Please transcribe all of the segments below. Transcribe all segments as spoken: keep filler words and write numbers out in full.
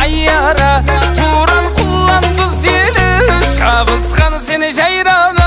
айяра, туран құланды зелі, шабысқан сені жайрана.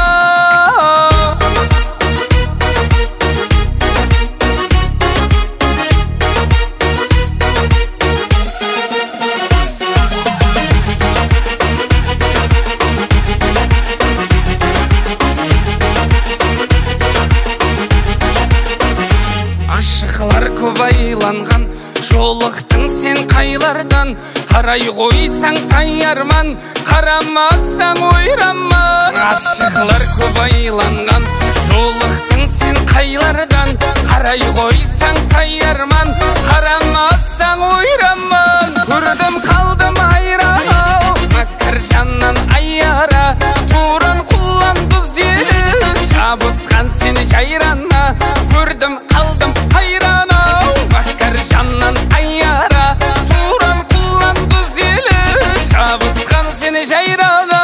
Ашықлар көп айланған, жолықтың сен қайлардан. Қарай қойсаң таярман, қарамасаң ойраман. Ашықлар көп айланған, жолықтың сен қайлардан. Қарай қойсаң таярман, қарамасаң ойраман. Көрдім қалдым айрау, мәкір жаннан айяра, туран құланды зелі, шабысқан сені жайрана. Көрдім қалдым айрана, мәкір жаннан айяра, туран құланды зелі, шабысқан сені жайрана.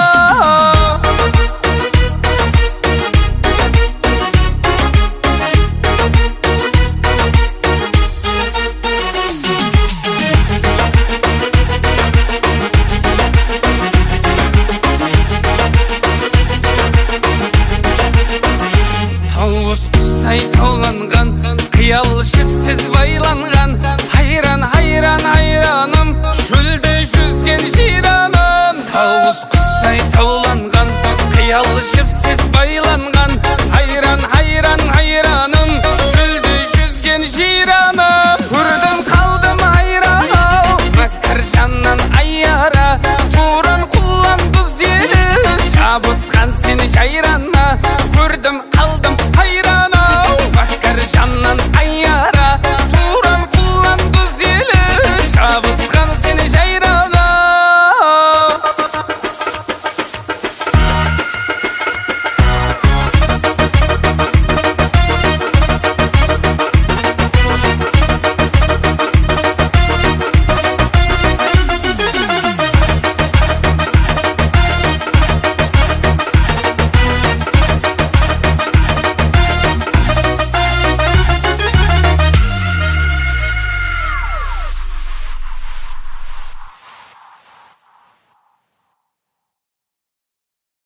Тауыз құсай тауланған, қиял шіпсіз байланған. Хайран, хайран, хайраным, шөлде жүзген жираным. Тауыз құсай тауланған, қиял шіпсіз